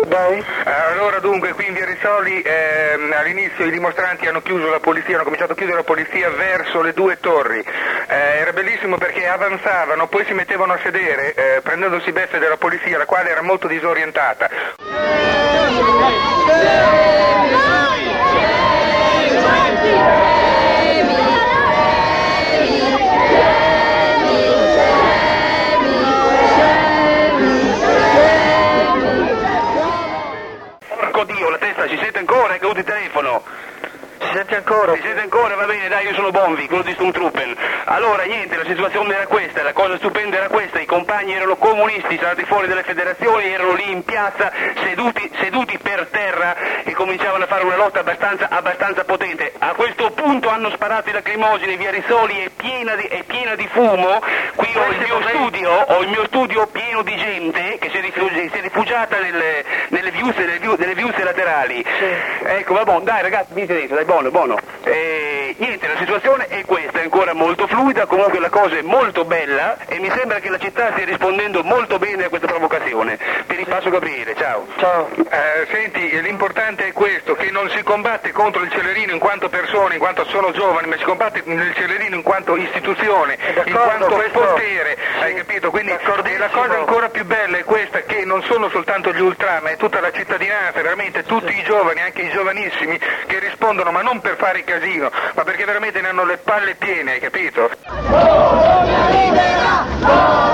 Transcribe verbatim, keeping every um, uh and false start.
Vai. Allora dunque qui in via Rizzoli ehm, all'inizio i dimostranti hanno chiuso la polizia, hanno cominciato a chiudere la polizia verso le due torri, eh, era bellissimo perché avanzavano, poi si mettevano a sedere eh, prendendosi beffe della polizia, la quale era molto disorientata. Dio, la testa, si sente ancora? È caduto il telefono. Si sente ancora? Si sente ancora? Va bene, dai, io sono Bonvi, quello di Sturmtruppen. Allora, niente, la situazione era questa, la cosa stupenda era questa, i compagni erano comunisti, salati fuori dalle federazioni, erano lì in piazza, seduti, seduti per terra e cominciavano a fare una lotta abbastanza, abbastanza potente. A questo punto hanno sparato i lacrimogeni, via Rizzoli è piena di, è piena di fumo, qui ho il mio studio, ho il mio studio pieno di gente che si è, rifugi, si è rifugiata nelle, nelle, viuzze, nelle, viuzze, nelle viuzze laterali. Sì. Ecco, va buono, dai ragazzi, venite dentro, dai, buono, buono. E, niente, la situazione è questa, è ancora molto fluida, comunque la cosa è molto bella e mi sembra che la città stia rispondendo molto bene a questa provocazione. Ti ripasso Gabriele, ciao. Ciao. Eh, senti, l'importante è questo, che non si combatte contro il Celerino in quanto persone, in quanto sono giovani, ma si combatte il Celerino in quanto istituzione, in quanto questo... potere, sì. Hai capito? Quindi e la cosa ancora più bella è questa, che non sono soltanto gli ultra, ma è tutta la cittadinanza, veramente tutti i giovani, anche i giovanissimi, che rispondono, ma non per fare il casino, ma perché veramente ne hanno le palle piene, hai capito?